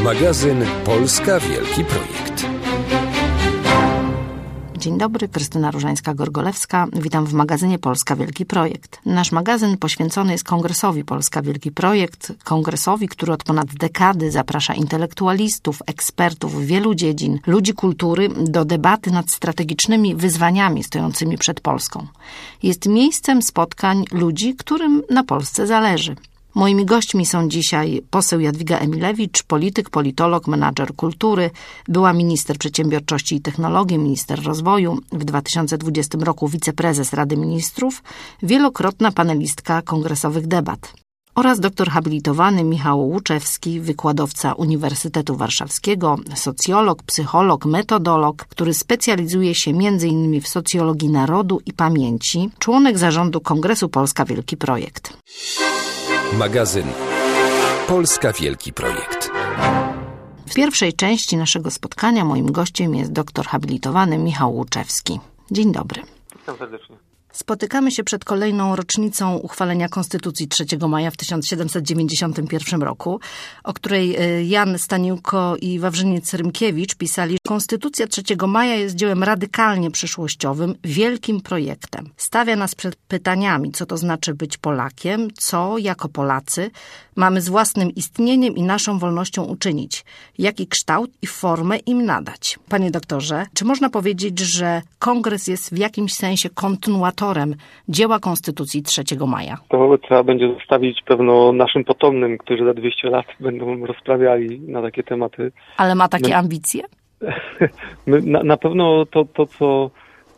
Magazyn Polska Wielki Projekt. Dzień dobry, Krystyna Różańska-Gorgolewska. Witam w magazynie Polska Wielki Projekt. Nasz magazyn poświęcony jest kongresowi Polska Wielki Projekt. Kongresowi, który od ponad dekady zaprasza intelektualistów, ekspertów wielu dziedzin, ludzi kultury do debaty nad strategicznymi wyzwaniami stojącymi przed Polską. Jest miejscem spotkań ludzi, którym na Polsce zależy. Moimi gośćmi są dzisiaj poseł Jadwiga Emilewicz, polityk, politolog, menadżer kultury, była minister przedsiębiorczości i technologii, minister rozwoju, w 2020 roku wiceprezes Rady Ministrów, wielokrotna panelistka kongresowych debat. Oraz doktor habilitowany Michał Łuczewski, wykładowca Uniwersytetu Warszawskiego, socjolog, psycholog, metodolog, który specjalizuje się m.in. w socjologii narodu i pamięci, członek zarządu Kongresu Polska Wielki Projekt. Magazyn Polska Wielki Projekt. W pierwszej części naszego spotkania moim gościem jest doktor habilitowany Michał Łuczewski. Dzień dobry. Witam serdecznie. Spotykamy się przed kolejną rocznicą uchwalenia Konstytucji 3 maja w 1791 roku, o której Jan Staniłko i Wawrzyniec Rymkiewicz pisali: Konstytucja 3 maja jest dziełem radykalnie przyszłościowym, wielkim projektem. Stawia nas przed pytaniami, co to znaczy być Polakiem, co jako Polacy mamy z własnym istnieniem i naszą wolnością uczynić, jaki kształt i formę im nadać. Panie doktorze, czy można powiedzieć, że Kongres jest w jakimś sensie kontynuatorem dzieła Konstytucji 3 maja? To trzeba będzie zostawić pewno naszym potomnym, którzy za 200 lat będą rozprawiali na takie tematy. Ale ma takie ambicje? Na pewno to, co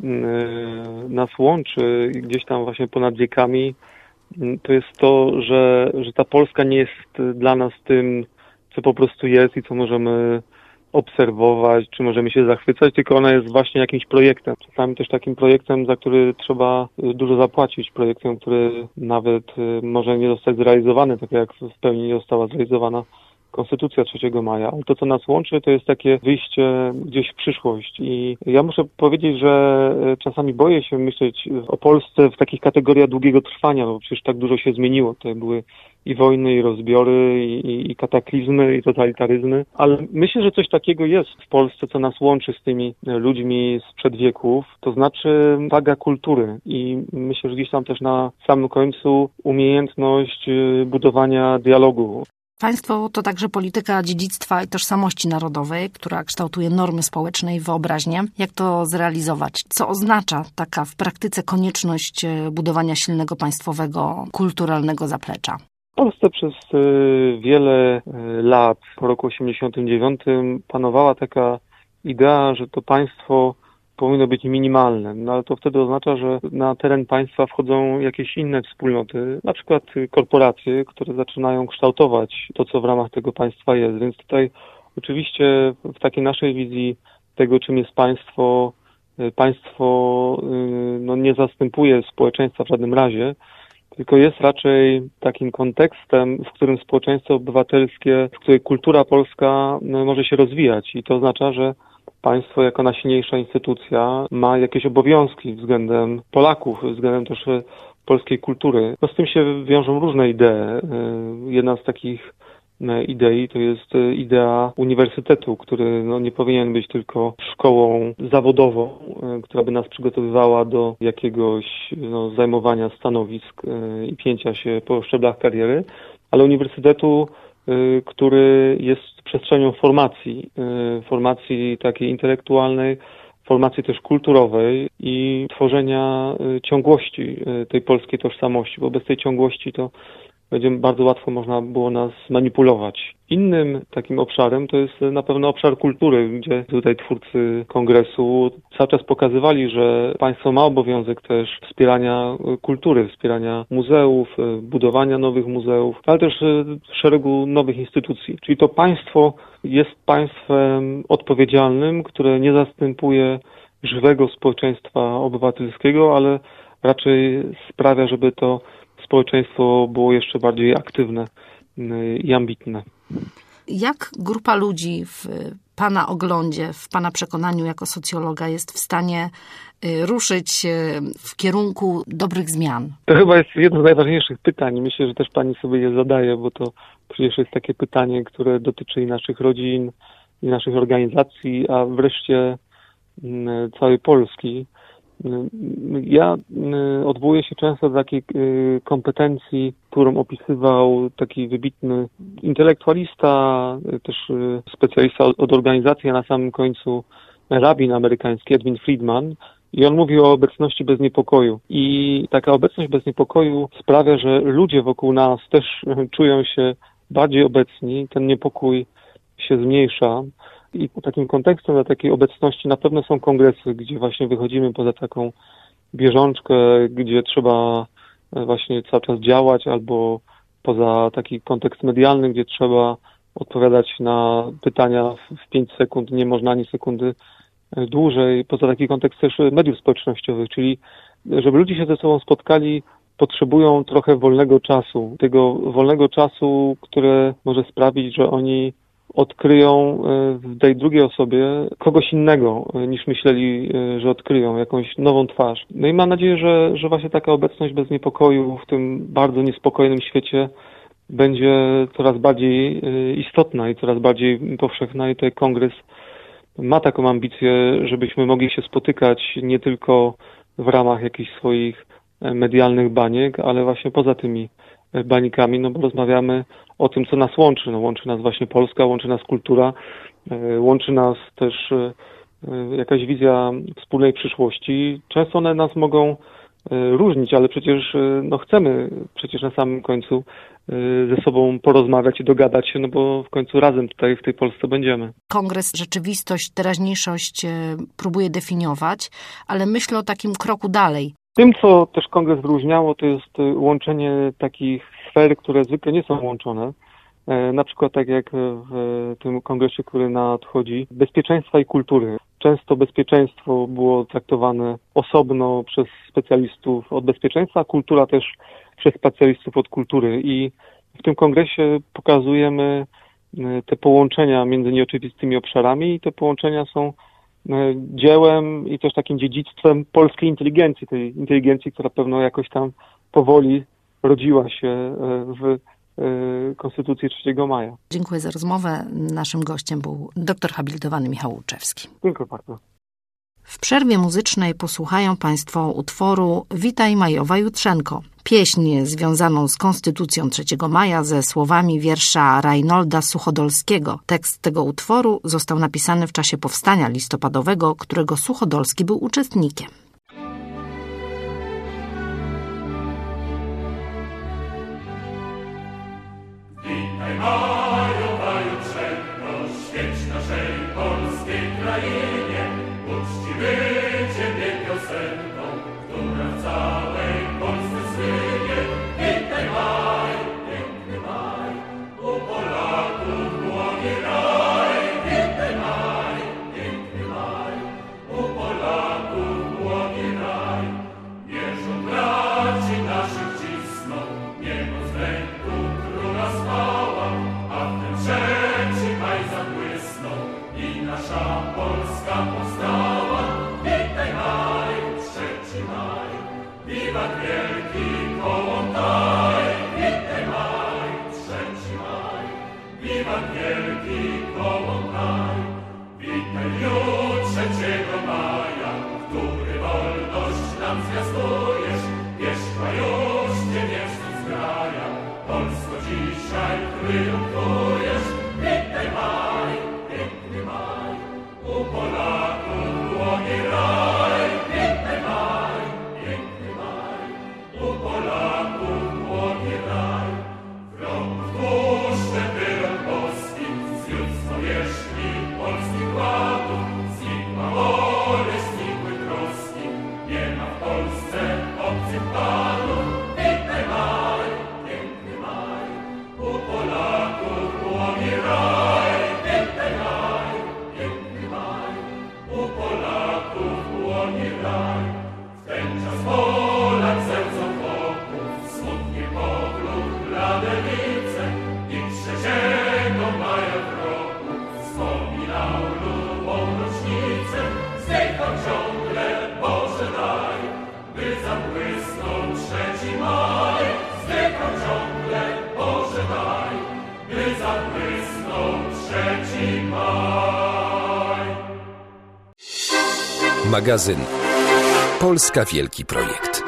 nas łączy gdzieś tam właśnie ponad wiekami, to jest to, że ta Polska nie jest dla nas tym, co po prostu jest i co możemy obserwować, czy możemy się zachwycać, tylko ona jest właśnie jakimś projektem. Czasami też takim projektem, za który trzeba dużo zapłacić. Projektem, który nawet może nie zostać zrealizowany, tak jak w pełni nie została zrealizowana Konstytucja 3 maja. Ale to, co nas łączy, to jest takie wyjście gdzieś w przyszłość. I ja muszę powiedzieć, że czasami boję się myśleć o Polsce w takich kategoriach długiego trwania, bo przecież tak dużo się zmieniło. Tutaj były i wojny, i rozbiory, i kataklizmy, i totalitaryzmy. Ale myślę, że coś takiego jest w Polsce, co nas łączy z tymi ludźmi sprzed wieków. To znaczy waga kultury. I myślę, że gdzieś tam też na samym końcu umiejętność budowania dialogu. Państwo to także polityka dziedzictwa i tożsamości narodowej, która kształtuje normy społeczne i wyobraźnię. Jak to zrealizować? Co oznacza taka w praktyce konieczność budowania silnego państwowego, kulturalnego zaplecza? W Polsce przez wiele lat, po roku 1989, panowała taka idea, że to państwo powinno być minimalne. No ale to wtedy oznacza, że na teren państwa wchodzą jakieś inne wspólnoty, na przykład korporacje, które zaczynają kształtować to, co w ramach tego państwa jest. Więc tutaj oczywiście w takiej naszej wizji tego, czym jest państwo nie zastępuje społeczeństwa w żadnym razie, tylko jest raczej takim kontekstem, w którym społeczeństwo obywatelskie, w której kultura polska może się rozwijać. I to oznacza, że państwo jako najsilniejsza instytucja ma jakieś obowiązki względem Polaków, względem też polskiej kultury. No z tym się wiążą różne idee. Jedna z takich idei to jest idea uniwersytetu, który nie powinien być tylko szkołą zawodową, która by nas przygotowywała do jakiegoś zajmowania stanowisk i pięcia się po szczeblach kariery, ale uniwersytetu, który jest przestrzenią formacji takiej intelektualnej, formacji też kulturowej i tworzenia ciągłości tej polskiej tożsamości, bo bez tej ciągłości to będzie bardzo łatwo można było nas manipulować. Innym takim obszarem to jest na pewno obszar kultury, gdzie tutaj twórcy kongresu cały czas pokazywali, że państwo ma obowiązek też wspierania kultury, wspierania muzeów, budowania nowych muzeów, ale też szeregu nowych instytucji. Czyli to państwo jest państwem odpowiedzialnym, które nie zastępuje żywego społeczeństwa obywatelskiego, ale raczej sprawia, żeby to społeczeństwo było jeszcze bardziej aktywne i ambitne. Jak grupa ludzi w Pana oglądzie, w Pana przekonaniu jako socjologa jest w stanie ruszyć w kierunku dobrych zmian? To chyba jest jedno z najważniejszych pytań. Myślę, że też pani sobie je zadaje, bo to przecież jest takie pytanie, które dotyczy i naszych rodzin, i naszych organizacji, a wreszcie całej Polski. Ja odwołuję się często do takiej kompetencji, którą opisywał taki wybitny intelektualista, też specjalista od organizacji, a na samym końcu rabin amerykański Edwin Friedman. I on mówi o obecności bez niepokoju. I taka obecność bez niepokoju sprawia, że ludzie wokół nas też czują się bardziej obecni, ten niepokój się zmniejsza. I takim kontekstem dla takiej obecności na pewno są kongresy, gdzie właśnie wychodzimy poza taką bieżączkę, gdzie trzeba właśnie cały czas działać, albo poza taki kontekst medialny, gdzie trzeba odpowiadać na pytania w 5 sekund, nie można ani sekundy dłużej. Poza taki kontekst też mediów społecznościowych, czyli żeby ludzie się ze sobą spotkali, potrzebują trochę wolnego czasu. Tego wolnego czasu, które może sprawić, że oni odkryją w tej drugiej osobie kogoś innego, niż myśleli, że odkryją, jakąś nową twarz. No i mam nadzieję, że właśnie taka obecność bez niepokoju w tym bardzo niespokojnym świecie będzie coraz bardziej istotna i coraz bardziej powszechna. I tutaj kongres ma taką ambicję, żebyśmy mogli się spotykać nie tylko w ramach jakichś swoich medialnych baniek, ale właśnie poza tymi banikami, no bo rozmawiamy o tym, co nas łączy. No, łączy nas właśnie Polska, łączy nas kultura, łączy nas też jakaś wizja wspólnej przyszłości. Często one nas mogą różnić, ale przecież chcemy przecież na samym końcu ze sobą porozmawiać i dogadać się, no bo w końcu razem tutaj w tej Polsce będziemy. Kongres rzeczywistość, teraźniejszość próbuje definiować, ale myślę o takim kroku dalej. Tym, co też kongres wyróżniało, to jest łączenie takich sfer, które zwykle nie są łączone. Na przykład tak jak w tym kongresie, który nadchodzi, bezpieczeństwa i kultury. Często bezpieczeństwo było traktowane osobno przez specjalistów od bezpieczeństwa, a kultura też przez specjalistów od kultury. I w tym kongresie pokazujemy te połączenia między nieoczywistymi obszarami i te połączenia są dziełem i też takim dziedzictwem polskiej inteligencji, tej inteligencji, która pewno jakoś tam powoli rodziła się w Konstytucji 3 maja. Dziękuję za rozmowę. Naszym gościem był doktor habilitowany Michał Łuczewski. Dziękuję bardzo. W przerwie muzycznej posłuchają Państwo utworu Witaj Majowa Jutrzenko. Pieśń związaną z Konstytucją 3 maja ze słowami wiersza Rajnolda Suchodolskiego. Tekst tego utworu został napisany w czasie powstania listopadowego, którego Suchodolski był uczestnikiem. Witaj Majowa Jutrzenko, świeć naszej polskiej krainie, uczciwy Ciebie piosenką, która w całej Polsce słynie. Witaj maj, piękny maj, u Polaków młody raj. Witaj maj, piękny maj, u Polaków młody raj. Wierzą braci naszych cisną, niebo z ręku króla spała, a w ten 3 maj zabłysnął i nasza Polska powstała. Witaj maj, 3 maj, wiwat wielki Kołłątaj. Witaj maj, 3 maj, wiwat wielki Kołłątaj. Witaj w dniu 3 maja, który wolność nam zwiastujesz. Wierzchła już Cię wieczny zgraja, Polsko dzisiaj triumfujesz. Witaj maj, piękny maj, u Polaków młody raj. Witaj maj, piękny maj, u Polaków młody raj. Wrogów tłuszcze wyrok boski, zwiódł z powierzchni polskich ładów. Znikła woły, znikły troski, nie ma w Polsce obcych panów. Witaj maj, piękny maj, u Polaków młody raj. Witaj maj, piękny maj, u Polaków Magazyn Polska Wielki Projekt.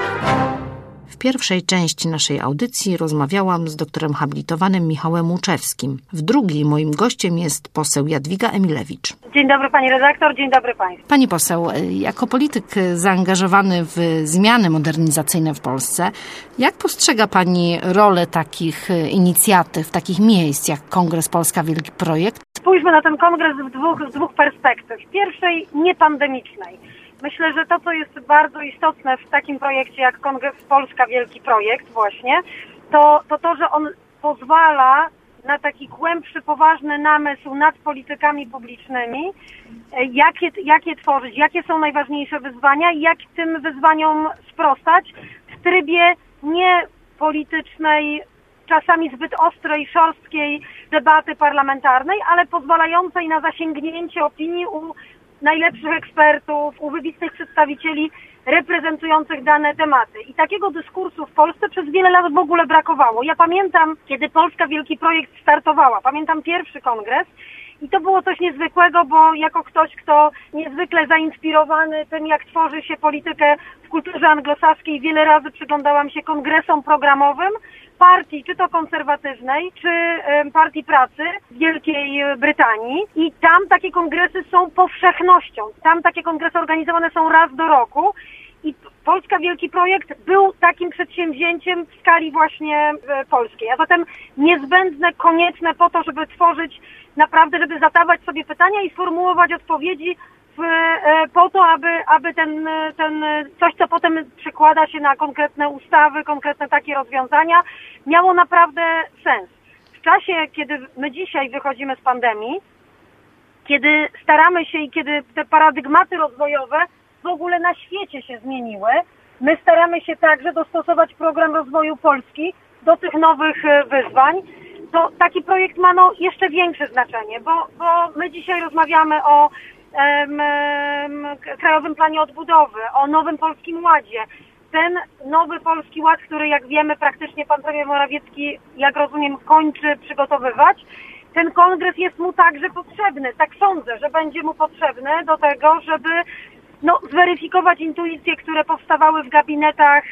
W pierwszej części naszej audycji rozmawiałam z doktorem habilitowanym Michałem Łuczewskim. W drugiej moim gościem jest poseł Jadwiga Emilewicz. Dzień dobry pani redaktor, dzień dobry państwu. Pani poseł, jako polityk zaangażowany w zmiany modernizacyjne w Polsce, jak postrzega pani rolę takich inicjatyw, takich miejsc jak Kongres Polska Wielki Projekt? Spójrzmy na ten kongres z dwóch perspektyw. Pierwszej, niepandemicznej. Myślę, że to, co jest bardzo istotne w takim projekcie jak Kongres Polska Wielki Projekt właśnie, to, że on pozwala na taki głębszy, poważny namysł nad politykami publicznymi, jakie tworzyć, jakie są najważniejsze wyzwania i jak tym wyzwaniom sprostać w trybie nie politycznej, czasami zbyt ostrej, szorstkiej debaty parlamentarnej, ale pozwalającej na zasięgnięcie opinii u najlepszych ekspertów, u wybitnych przedstawicieli reprezentujących dane tematy. I takiego dyskursu w Polsce przez wiele lat w ogóle brakowało. Ja pamiętam, kiedy Polska Wielki Projekt startowała, pamiętam pierwszy kongres i to było coś niezwykłego, bo jako ktoś, kto niezwykle zainspirowany tym, jak tworzy się politykę w kulturze anglosaskiej, wiele razy przyglądałam się kongresom programowym partii, czy to konserwatywnej, czy Partii Pracy w Wielkiej Brytanii i tam takie kongresy są powszechnością. Tam takie kongresy organizowane są raz do roku i Polska Wielki Projekt był takim przedsięwzięciem w skali właśnie polskiej, a zatem niezbędne, konieczne po to, żeby tworzyć naprawdę, żeby zadawać sobie pytania i sformułować odpowiedzi po to, aby ten coś, co potem przekłada się na konkretne ustawy, konkretne takie rozwiązania, miało naprawdę sens. W czasie, kiedy my dzisiaj wychodzimy z pandemii, kiedy staramy się i kiedy te paradygmaty rozwojowe w ogóle na świecie się zmieniły, my staramy się także dostosować program rozwoju Polski do tych nowych wyzwań, to taki projekt ma jeszcze większe znaczenie, bo my dzisiaj rozmawiamy o Krajowym Planie Odbudowy, o Nowym Polskim Ładzie. Ten Nowy Polski Ład, który jak wiemy praktycznie pan premier Morawiecki, jak rozumiem, kończy przygotowywać, ten kongres jest mu także potrzebny. Tak sądzę, że będzie mu potrzebny do tego, żeby zweryfikować intuicje, które powstawały w gabinetach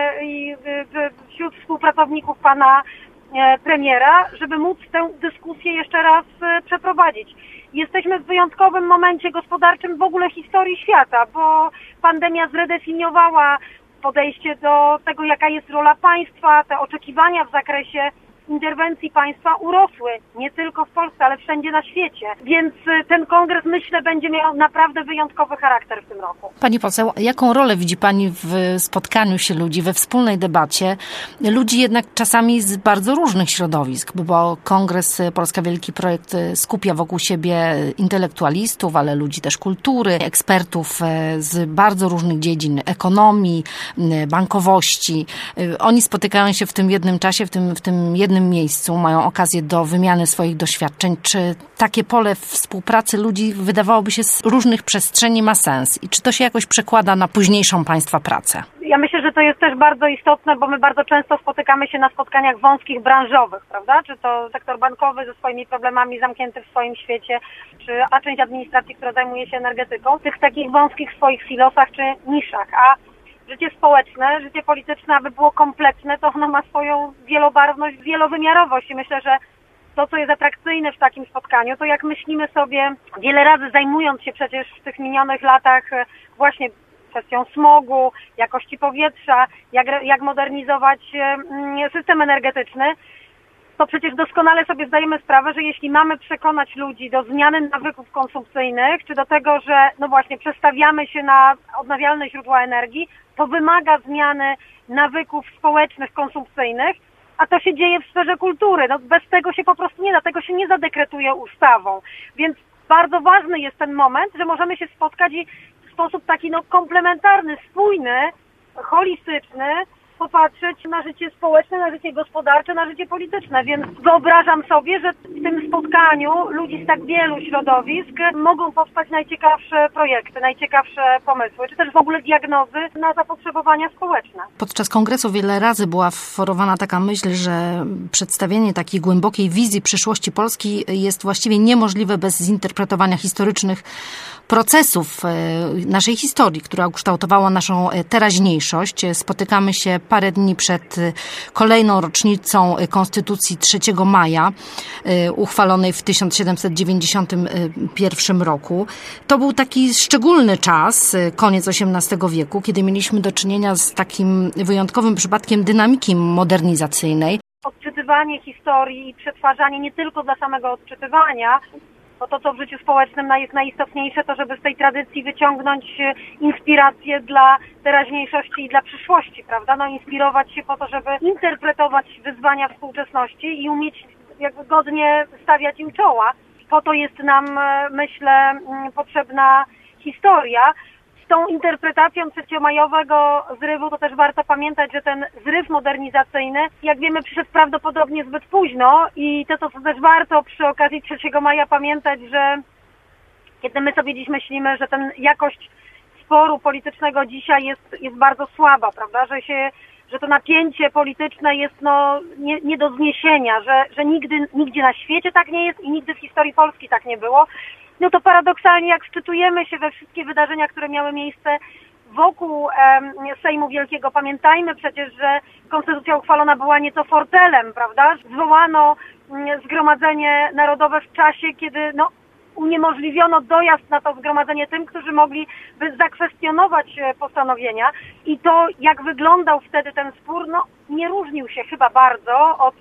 i wśród współpracowników pana premiera, żeby móc tę dyskusję jeszcze raz przeprowadzić. Jesteśmy w wyjątkowym momencie gospodarczym w ogóle historii świata, bo pandemia zredefiniowała podejście do tego, jaka jest rola państwa, te oczekiwania w zakresie interwencji państwa urosły, nie tylko w Polsce, ale wszędzie na świecie. Więc ten kongres, myślę, będzie miał naprawdę wyjątkowy charakter w tym roku. Pani poseł, jaką rolę widzi pani w spotkaniu się ludzi, we wspólnej debacie? Ludzi jednak czasami z bardzo różnych środowisk, bo Kongres Polska Wielki Projekt skupia wokół siebie intelektualistów, ale ludzi też kultury, ekspertów z bardzo różnych dziedzin, ekonomii, bankowości. Oni spotykają się w tym jednym czasie, w tym jednym miejscu, mają okazję do wymiany swoich doświadczeń. Czy takie pole współpracy ludzi, wydawałoby się, z różnych przestrzeni ma sens? I czy to się jakoś przekłada na późniejszą państwa pracę? Ja myślę, że to jest też bardzo istotne, bo my bardzo często spotykamy się na spotkaniach wąskich branżowych, prawda? Czy to sektor bankowy ze swoimi problemami zamknięty w swoim świecie, a część administracji, która zajmuje się energetyką, w tych takich wąskich swoich silosach czy niszach. A życie społeczne, życie polityczne, aby było kompletne, to ono ma swoją wielobarwność, wielowymiarowość i myślę, że to, co jest atrakcyjne w takim spotkaniu, to jak myślimy sobie, wiele razy zajmując się przecież w tych minionych latach właśnie kwestią smogu, jakości powietrza, jak modernizować system energetyczny, to przecież doskonale sobie zdajemy sprawę, że jeśli mamy przekonać ludzi do zmiany nawyków konsumpcyjnych, czy do tego, że właśnie przestawiamy się na odnawialne źródła energii, to wymaga zmiany nawyków społecznych, konsumpcyjnych, a to się dzieje w sferze kultury. Bez tego się po prostu nie da, tego się nie zadekretuje ustawą. Więc bardzo ważny jest ten moment, że możemy się spotkać i w sposób taki komplementarny, spójny, holistyczny popatrzeć na życie społeczne, na życie gospodarcze, na życie polityczne, więc wyobrażam sobie, że w tym spotkaniu ludzi z tak wielu środowisk mogą powstać najciekawsze projekty, najciekawsze pomysły, czy też w ogóle diagnozy na zapotrzebowania społeczne. Podczas kongresu wiele razy była forowana taka myśl, że przedstawienie takiej głębokiej wizji przyszłości Polski jest właściwie niemożliwe bez zinterpretowania historycznych procesów naszej historii, która ukształtowała naszą teraźniejszość. Spotykamy się parę dni przed kolejną rocznicą Konstytucji 3 maja, uchwalonej w 1791 roku. To był taki szczególny czas, koniec XVIII wieku, kiedy mieliśmy do czynienia z takim wyjątkowym przypadkiem dynamiki modernizacyjnej. Odczytywanie historii i przetwarzanie nie tylko dla samego odczytywania, bo to, co w życiu społecznym jest najistotniejsze, to żeby z tej tradycji wyciągnąć inspirację dla teraźniejszości i dla przyszłości, prawda? No, inspirować się po to, żeby interpretować wyzwania współczesności i umieć jakby godnie stawiać im czoła. Po to jest nam, myślę, potrzebna historia. Z tą interpretacją trzeciomajowego zrywu to też warto pamiętać, że ten zryw modernizacyjny, jak wiemy, przyszedł prawdopodobnie zbyt późno i to też warto przy okazji 3 maja pamiętać, że kiedy my sobie dziś myślimy, że ten jakość sporu politycznego dzisiaj jest bardzo słaba, prawda, że to napięcie polityczne jest nie do zniesienia, że nigdzie na świecie tak nie jest i nigdy w historii Polski tak nie było. No to paradoksalnie, jak wczytujemy się we wszystkie wydarzenia, które miały miejsce wokół Sejmu Wielkiego, pamiętajmy przecież, że konstytucja uchwalona była nieco fortelem, prawda? Zwołano Zgromadzenie Narodowe w czasie, kiedy uniemożliwiono dojazd na to zgromadzenie tym, którzy mogliby zakwestionować postanowienia. I to, jak wyglądał wtedy ten spór, nie różnił się chyba bardzo od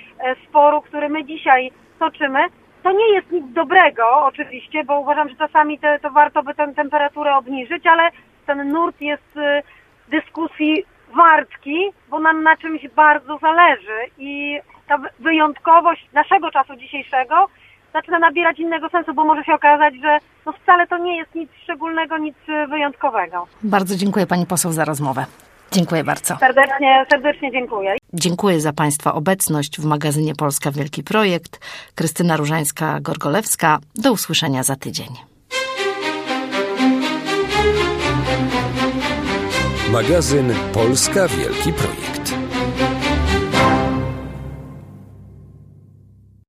sporu, który my dzisiaj toczymy. To nie jest nic dobrego oczywiście, bo uważam, że czasami to warto by tę temperaturę obniżyć, ale ten nurt jest dyskusji wartki, bo nam na czymś bardzo zależy i ta wyjątkowość naszego czasu dzisiejszego zaczyna nabierać innego sensu, bo może się okazać, że wcale to nie jest nic szczególnego, nic wyjątkowego. Bardzo dziękuję pani poseł za rozmowę. Dziękuję bardzo. Serdecznie dziękuję. Dziękuję za państwa obecność w magazynie Polska Wielki Projekt. Krystyna Różańska-Gorgolewska. Do usłyszenia za tydzień. Magazyn Polska Wielki Projekt.